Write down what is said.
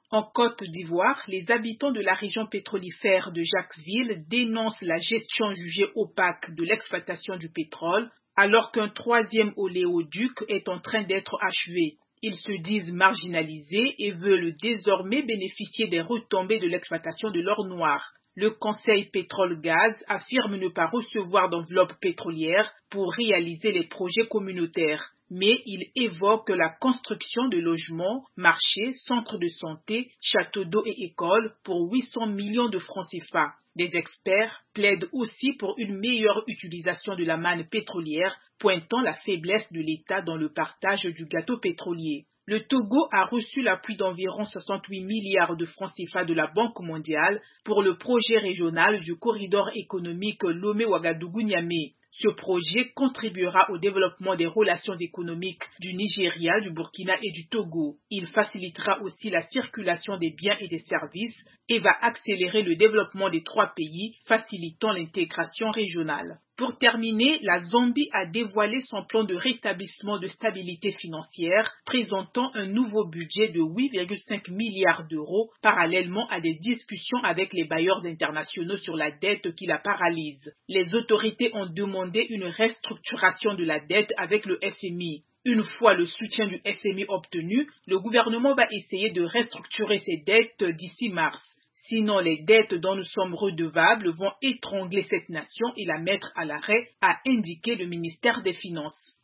En Côte d'Ivoire, les habitants de la région pétrolifère de Jacquesville dénoncent la gestion jugée opaque de l'exploitation du pétrole, alors qu'un troisième oléoduc est en train d'être achevé. Ils se disent marginalisés et veulent désormais bénéficier des retombées de l'exploitation de l'or noir. Le Conseil pétrole-gaz affirme ne pas recevoir d'enveloppe pétrolière pour réaliser les projets communautaires, mais il évoque la construction de logements, marchés, centres de santé, châteaux d'eau et écoles pour 800 millions de francs CFA. Des experts plaident aussi pour une meilleure utilisation de la manne pétrolière, pointant la faiblesse de l'État dans le partage du gâteau pétrolier. Le Togo a reçu l'appui d'environ 68 milliards de francs CFA de la Banque mondiale pour le projet régional du corridor économique Lomé-Ouagadougou-Niamey. Ce projet contribuera au développement des relations économiques du Nigeria, du Burkina et du Togo. Il facilitera aussi la circulation des biens et des services et va accélérer le développement des trois pays, facilitant l'intégration régionale. Pour terminer, la Zambie a dévoilé son plan de rétablissement de stabilité financière, présentant un nouveau budget de 8,5 milliards d'euros, parallèlement à des discussions avec les bailleurs internationaux sur la dette qui la paralyse. Les autorités ont demandé une restructuration de la dette avec le FMI. Une fois le soutien du FMI obtenu, le gouvernement va essayer de restructurer ses dettes d'ici mars. Sinon, les dettes dont nous sommes redevables vont étrangler cette nation et la mettre à l'arrêt, a indiqué le ministère des Finances.